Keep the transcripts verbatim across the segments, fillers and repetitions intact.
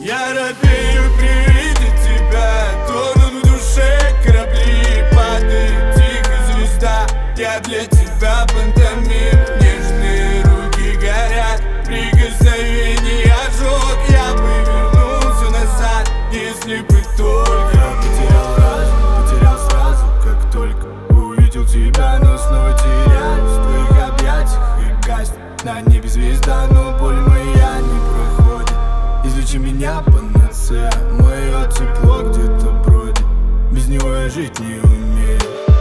Я робею при виде тебя, тонут в душе корабли, падает тихо звезда. Я для тебя пантомим, нежные руки горят, прикосновение ожог. Я бы вернулся назад, если бы только. Я потерял разум, потерял сразу, как только увидел тебя, но снова теряюсь в твоих объятиях и гаснет на небе звезда, но боль моя не проходит. Излечи меня, панацея, мое тепло где-то бродит, без него я жить не умею.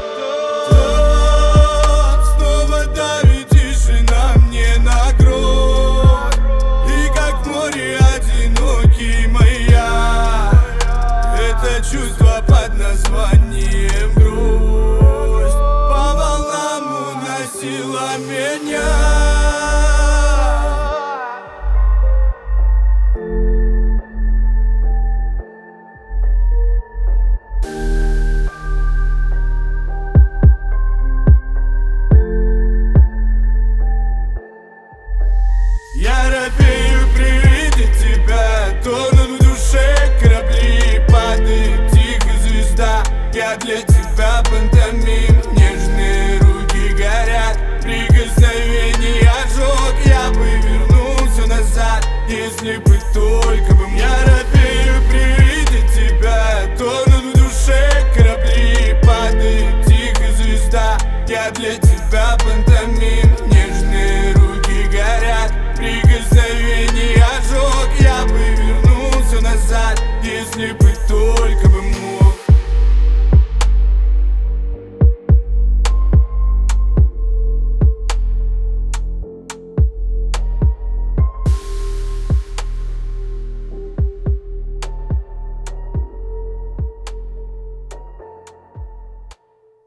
Так, снова давит тишина мне на грудь, и как в море одинокий моя, это чувство под названием грусть по волнам уносило меня. Я робею при виде тебя, тонут в душе корабли, падает тихо звезда. Я для тебя пантомим, нежные руки горят, прикосновение ожог. Я бы вернулся назад, если бы только бы. Я робею при виде тебя, тонут в душе корабли, падает тихо звезда. Я для тебя пантомим, нежные руки горят, прикосновение ожог. Я бы вернулся назад, если бы только бы мог.